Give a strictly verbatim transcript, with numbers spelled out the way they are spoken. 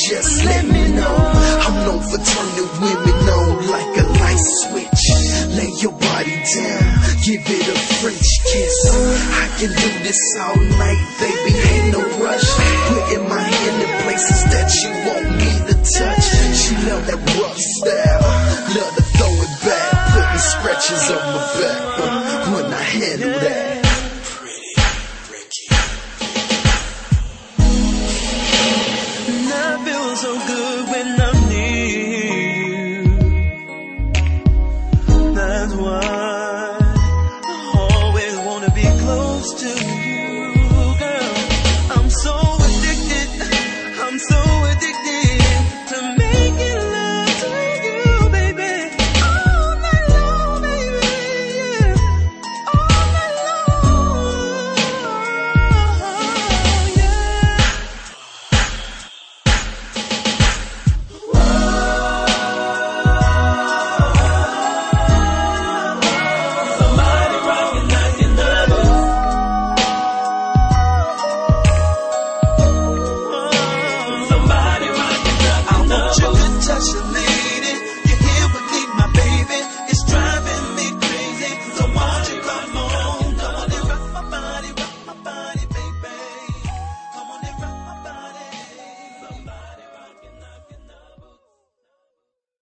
just let me know. I'm known for turning women on like a light switch. Lay your body down, give it a French kiss. I can do this all night, baby, ain't no rush. Putting my hand in places that you want me to touch. She love that rough style, love to throw it back, putting scratches on my back uh, when I handle that. So good when I'm